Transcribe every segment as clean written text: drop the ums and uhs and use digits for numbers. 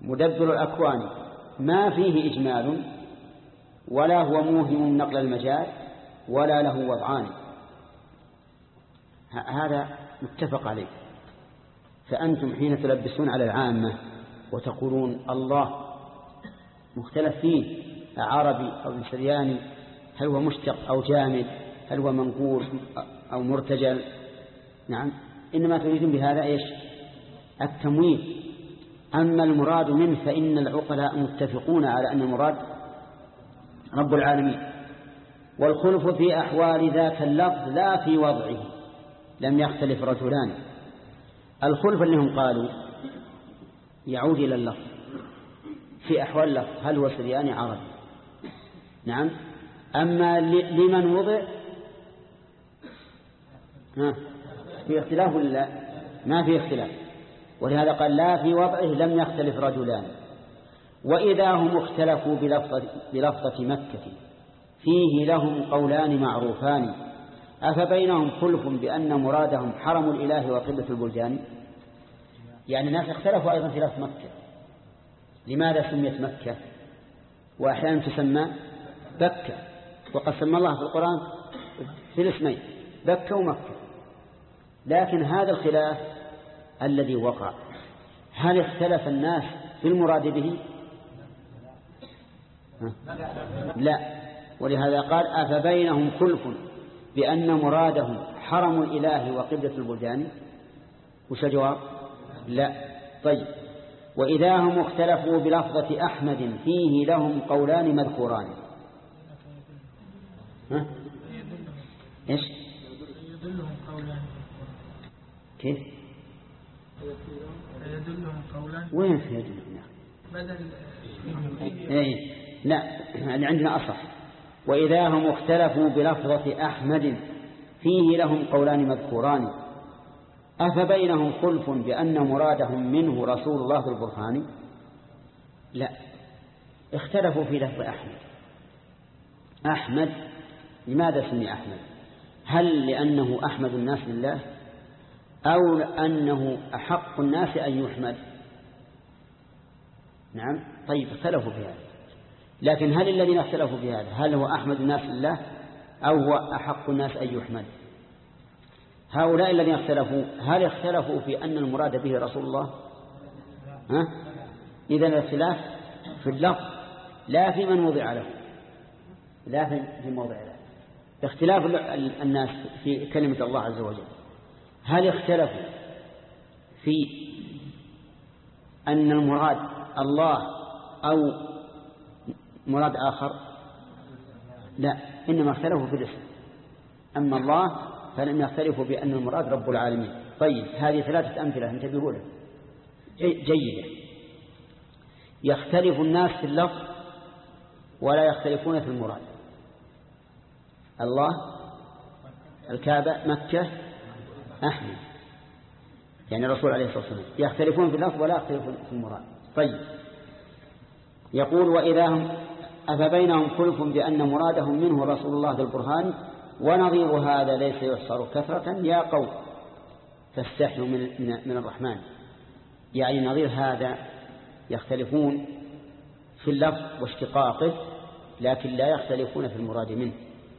مدبر الأكوان ما فيه إجمال ولا هو موهم نقل المجال ولا له وضعان. هذا متفق عليه. فأنتم حين تلبسون على العامة وتقولون الله مختلف فيه عربي أو سرياني، هل هو مشتق أو جامد، هل هو منقول أو مرتجل، نعم، إنما تريدون بهذا إيش؟ التمويل. أما المراد منه فإن العقلاء متفقون على أن المراد رب العالمين. والخلف في أحوال ذاك اللفظ لا في وضعه، لم يختلف رجلان. الخلف اللي هم قالوا يعود إلى اللفظ في أحوال اللفظ، هل هو سرياني عربي، نعم. أما لمن وضع في اختلاف ولا ما في اختلاف، ولهذا قال لا في وضعه لم يختلف رجلان. وإذا هم اختلفوا بلفظة مكة فيه لهم قولان معروفان أفبينهم خلف بأن مرادهم حرم الإله وقبلة البلدان. يعني الناس اختلفوا أيضا في لفظ مكة، لماذا سميت مكة وأحيانا تسمى بكة، وقد سمى الله في القرآن في الاسمين بكة ومكة. لكن هذا الخلاف الذي وقع، هل اختلف الناس في المراد به؟ لا. ولهذا قال أفبينهم خلف بأن مرادهم حرم الإله وقبلة البلدان. وش الجواب؟ لا. طيب، وإذا هم اختلفوا بلفظة أحمد فيه لهم قولان مذكوران. إيش؟ يدلهم قولان. كيف؟ يدلهم قولان. وين في يدلهم؟ بدل. إيه لا، يعني عندنا أصح. وإذا هم اختلفوا بلفظة أحمد فيه لهم قولان مذكوران أفبينهم خلف بأن مرادهم منه رسول الله بالبرهان. لا، اختلفوا في لفظ أحمد. أحمد لماذا سمي أحمد؟ هل لأنه أحمد الناس لله أو لأنه أحق الناس أن يحمد؟ نعم. طيب، اختلفوا في هذا. لكن هل الذين اختلفوا في هذا هل هو أحمد الناس لله أو هو أحق الناس أن يحمد؟ هؤلاء الذين اختلفوا هل اختلفوا في أن المراد به رسول الله؟ إذن الاختلاف في اللفظ لا في من وضع له، لا في موضع له. اختلاف الناس في كلمة الله عز وجل، هل اختلفوا في أن المراد الله أو مراد آخر؟ لا، إنما اختلفوا في الاسم. أما الله فلم يختلفوا بأن المراد رب العالمين. طيب، هذه ثلاثة أمثلة انتبهوا لها جيدة. يختلف الناس في اللفظ ولا يختلفون في المراد. الله، الكعبة، مكة، أحمد، يعني الرسول عليه الصلاة والسلام، يختلفون في اللفظ ولا يختلفون في المراد. طيب، يقول وإذا هم أفبينهم خلف بأن مرادهم منه رسول الله بالبرهان ونظير هذا ليس يحصر كثرة يا قوم فاستحيوا من الرحمن. يعني نظير هذا يختلفون في اللفظ واشتقاقه لكن لا يختلفون في المراد منه.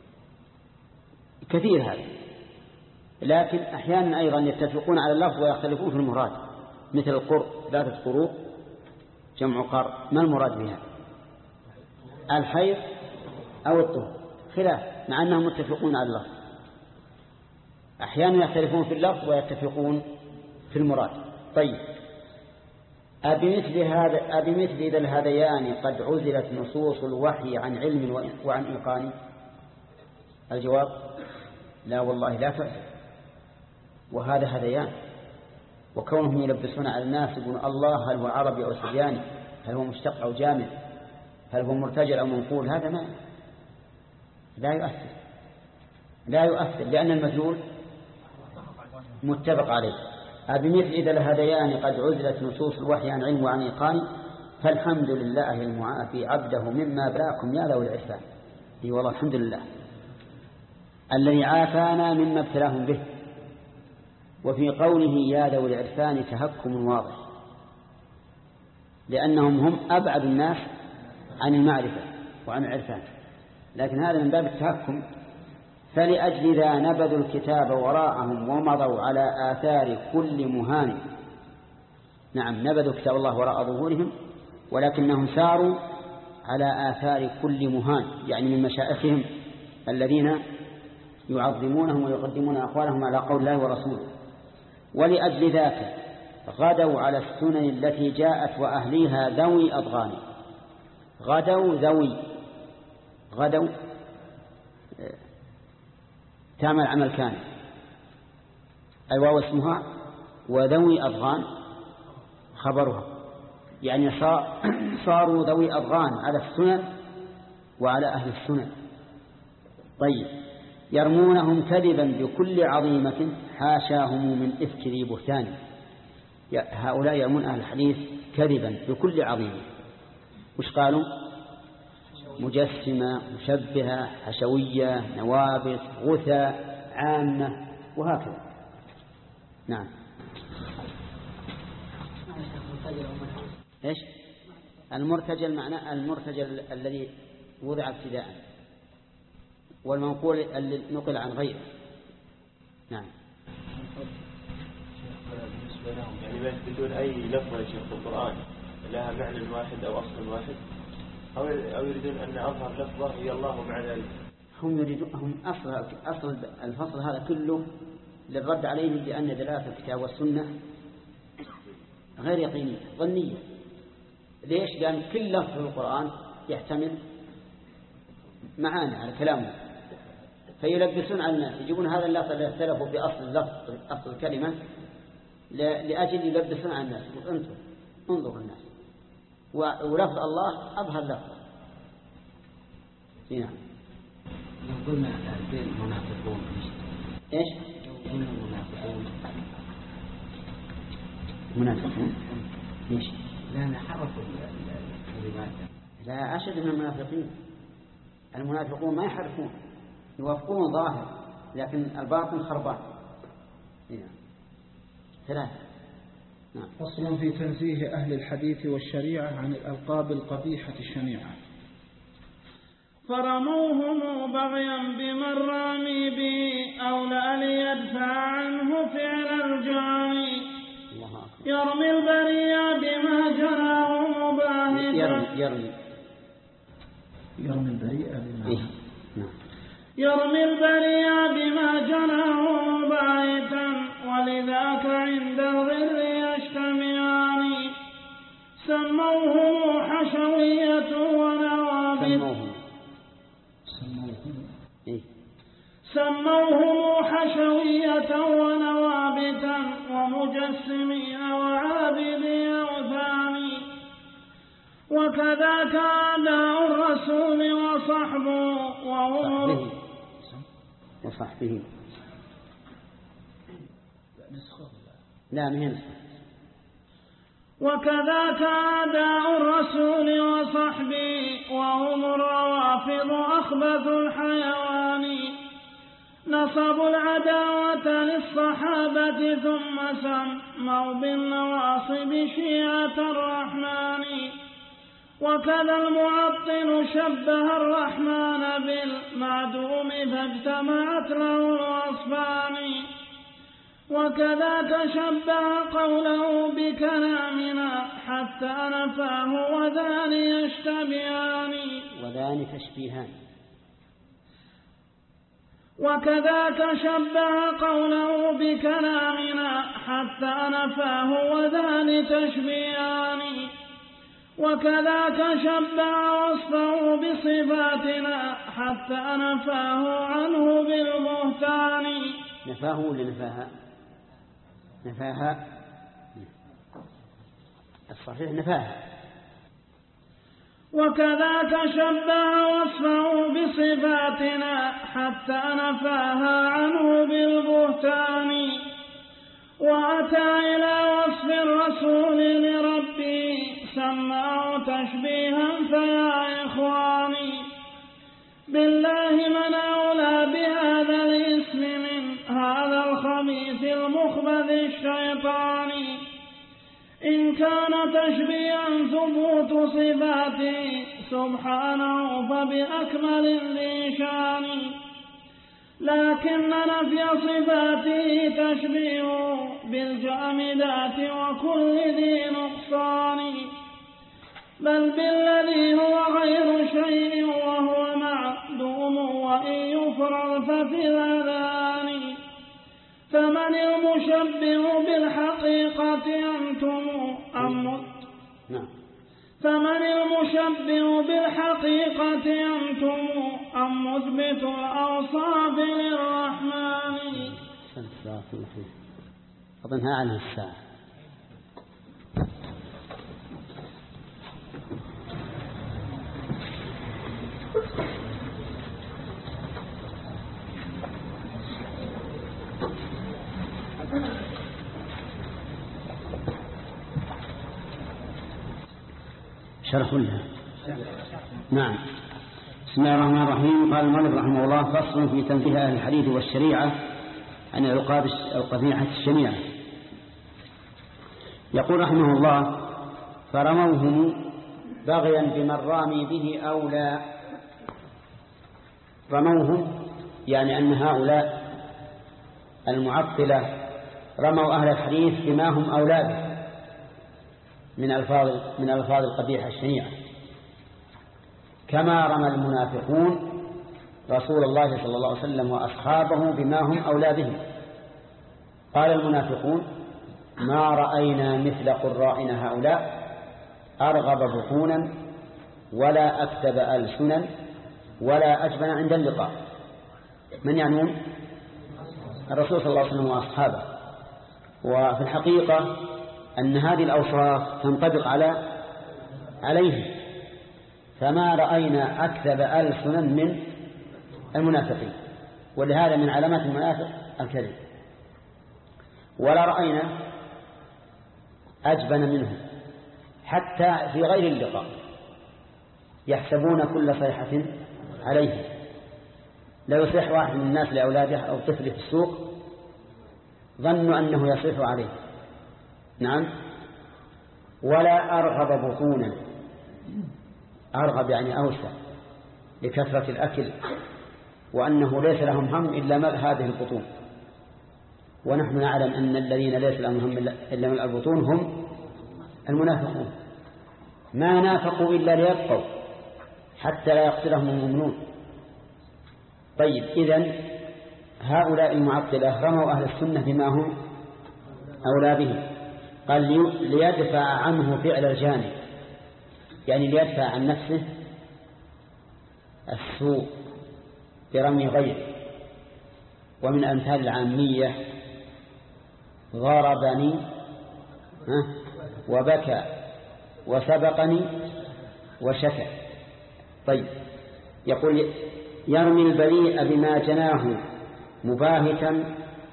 كثير هذا. لكن أحيانا أيضا يتفقون على اللفظ ويختلفون في المراد، مثل القرء، ذات قروء جمع قرء، ما المراد بها؟ الحيض أو الطهر، خلاف مع أنهم متفقون على اللفظ. أحيانا يختلفون في اللفظ ويتفقون في المراد. طيب، أبمثل ذا الهذيان قد عزلت نصوص الوحي عن علم وعن إيقان؟ الجواب لا والله لا تعزل. وهذا هذيان، وكونهم يلبسون على الناس يقولون الله هل هو عربي أو سرياني، هل هو مشتق أو جامد، هل هو مرتجل أو منقول، هذا ما لا يؤثر لأن المدلول متفق عليه. بمثل إذا الهذيان قد عزلت نصوص الوحي عن علم وعن إيقان فالحمد لله المعافي عبده مما بلاكم يا ذوي العرفان. اي والله الحمد لله الذي عافانا مما ابتلاهم به. وفي قوله يا ذوي العرفان تهكم واضح، لأنهم هم أبعد الناس عن المعرفة وعن العرفان، لكن هذا من باب التهكم. فلأجل ذا نبذوا الكتاب وراءهم ومضوا على آثار كل مهان. نعم، نبذوا كتاب الله وراء ظهورهم، ولكنهم ساروا على آثار كل مهان، يعني من مشائخهم الذين يعظمونهم ويقدمون أقوالهم على قول الله ورسوله. ولأجل ذاك غدوا على السنن التي جاءت وأهليها ذوي أضغان. غدوا تعمل عمل كان الواو اسمها، وذوي أضغان خبرها، يعني صاروا ذوي أضغان على السنن وعلى أهل السنن. طيب، يرمونهم كذبا بكل عظيمة حاشاهم من إفك ذي بهتان. هؤلاء يرمون أهل الحديث كذبا بكل عظيمة. وش قالوا؟ مجسمة، مشبهة، حشوية، نوابغ، غثى، عامة، وهكذا. نعم. إيش المرتجل؟ معناه المرتجل الذي وضع ابتداء، والمنقول اللي نقل عن غيره. نعم. بالنسبة لهم يعني بدون أي لفظة في القرآن لها معنى واحد أو أصل واحد، أو يريدون أن أظهر لفظة هي الله مع ذلك؟ هم أصل الفصل هذا كله للرد عليهم بأن دلالة الكتاب والسنة غير يقينية، ظنية. ليش؟ لأن كل لفظ في القرآن يحتمل معاني على كلامه، فيلبسون على الناس، يجيبون هذا اللفظ الذي اختلفوا بأصل اللفظ، أصل الكلمة، لأجل يلبسون على الناس. أنتم انظروا الناس، ولفظ الله أظهر لفظ. نعم. لو قلنا المنافقون إيش؟ منافقون ليش؟ لأن حرفوا الكلمات. لا، أشد من المنافقين. المنافقون ما يحرفون، يوافقون ظاهر، لكن الباطن خربان. ثلاثة. نعم. فصل في تنزيه أهل الحديث والشريعة عن الألقاب القبيحة الشنيعة. فرموهم بغيا بمن رامي به أولى ليدفع عنه فعل الجاني. يرمي البرية بما جراه مباهتا. يرمي البرية بما جراه مباهتا، ولذاك عند الغر يجتمعان. سموه حشوية ونوابت. سموه حشوية ونوابتا ومجسمين وعابدي أوثان. وكذاك أعداء الرسول وصحبه. لا مهم. وكذاك أعداء الرسول وصحبه وهم الروافض أخبث الحيوان. نصبوا العداوة للصحابة ثم سموا بالنواصب شيعة الرحمن. وكذا المعطل شبه الرحمن بالمعدوم فاجتمعت له الوصفان. وكذاك شبه قوله بكلامنا حتى نفاه وذان يشتبهان. وكذاك شبه قوله بكلامنا حتى نفاه وذان تشبيهان. وكذاك شبه وصفه بصفاتنا حتى نفاه عنه بالبهتان. نفاه ولا نفاها؟ الصحيح نفاها. وكذاك شبه وصفه بصفاتنا حتى نفاها عنه بالبهتان. وأتى إلى وصف الرسول لربه سماه تشبيها. فيا إخواني بالله من أولى بهذا الاسم من هذا الخبيث المخبث الشيطاني. إن كان تشبيها ثبوت صفاته سبحانه فبأكمل ذي شان، لكن نفي صفاته تشبيه بالجامدات وكل ذي نقصان، بل بالذي هو غير شيء وهو معدوم وإن يفرغ ففي الأذان. فمن المشبه بالحقيقة أنتم فمن المشبه بالحقيقة أنتم أم مثبت الأوصاف للرحمن. أظنها عنها الساعة. شرح لها. نعم. بسم الله الرحمن الرحيم. قال المؤلف رحمه الله: فصل في تنزيه أهل الحديث والشريعة عن العقاب القبيحة الشنيعة. يقول رحمه الله: فرموهم بغيا بمن رامي به أولى. رموهم يعني أن هؤلاء المعطلة رموا أهل الحديث بما هم أولى به من الألفاظ القبيحة الشنيعة، كما رمى المنافقون رسول الله صلى الله عليه وسلم وأصحابه بما هم أولى به. قال المنافقون: ما رأينا مثل قرائنا هؤلاء أرغب بطونا ولا أكتب ألسنا ولا أجبن عند اللقاء. من يعنون؟ الرسول صلى الله عليه وسلم وأصحابه. وفي الحقيقة أن هذه الأوصاف تنطبق عليه، فما رأينا أكذب ألسنا من المنافقين، ولهذا من علامات المنافق الكذب. ولا رأينا أجبن منهم حتى في غير اللقاء، يحسبون كل صيحة عليه. لو يصيح واحد من الناس لأولاده أو طفل في السوق ظنوا أنه يصيح عليه. نعم. ولا أرغب بطونا، أرغب يعني أوسع لكثرة الأكل، وأنه ليس لهم هم إلا ملء هذه البطون. ونحن نعلم أن الذين ليس لهم هم إلا ملء البطون هم المنافقون، ما نافقوا إلا ليبقوا حتى لا يقتلهم المؤمنون. طيب، إذن هؤلاء المعطلة رموا أهل السنة بما هم أولى به. قال: ليدفع عنه فعل الجانب، يعني ليدفع عن نفسه السوء برمي غيره. ومن أمثال العامية: ضربني وبكى وسبقني وشكى. طيب، يقول: يرمي البريء بما جناه مباهتا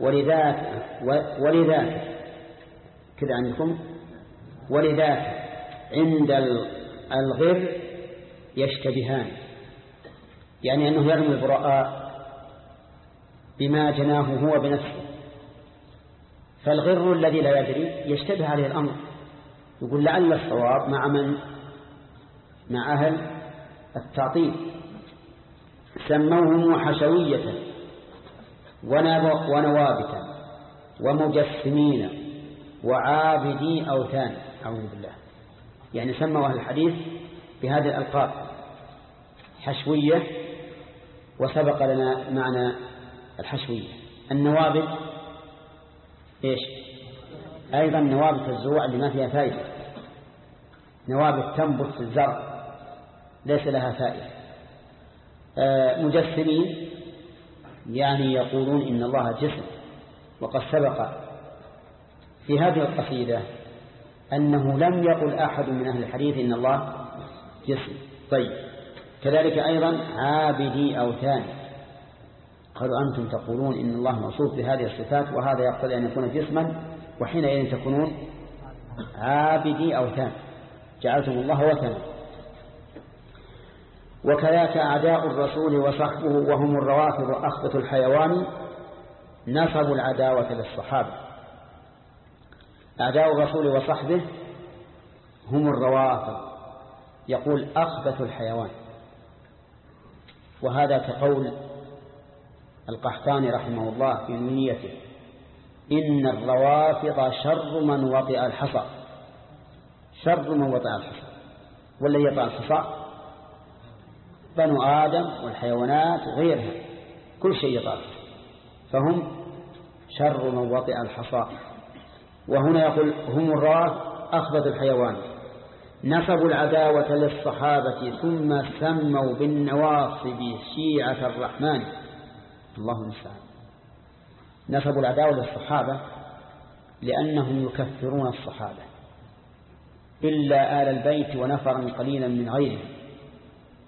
ولذاك كذا عندكم، ولذاك عند الغر يشتبهان، يعني أنه يرمي البراء بما جناه هو بنفسه، فالغر الذي لا يدري يشتبه عليه الأمر، يقول لعل الصواب مع أهل التعطيل. سموهم حشوية ونوابتا ومجسمين وعابدي أوثان، أعوذ بالله. يعني سموا أهل الحديث بهذه الألقاب: حشوية، وسبق لنا معنى الحشوية. النوابت إيش؟ أيضا نوابت الزروع اللي ما فيها فائدة، نوابت تنبت في الزرع ليس لها فائدة. مجسمين يعني يقولون إن الله جسم، وقد سبق في هذه القصيدة أنه لم يقل أحد من أهل الحديث إن الله جسم. طيب، كذلك أيضا عابدي أوثان، قالوا أنتم تقولون إن الله موصوف بهذه الصفات وهذا يقتضي أن يكون جسما، وحينئذ تكونون عابدي أوثان، جعلتم الله وثنا. وكذاك أعداء الرسول وصحبه وهم الروافض أخبث الحيوان نصبوا العداوة للصحابة. أعداء الرسول وصحبه هم الروافض، يقول أخبث الحيوان. وهذا كقول القحطاني رحمه الله في نونيته: إن الروافض شر من وطئ الحصى. شر من وطئ الحصى، والذي يطأ الحصى بنو آدم والحيوانات وغيرها، كل شيء يطأ، فهم شر من وطئ الحصى. وهنا يقول هم الروافض أخبث الحيوان، نسبوا العداوة للصحابة ثم سموا بالنواصب شيعة الرحمن. الله المستعان. نسبوا العداوة للصحابة لأنهم يكفرون الصحابة إلا آل البيت ونفرا قليلا من غيرهم،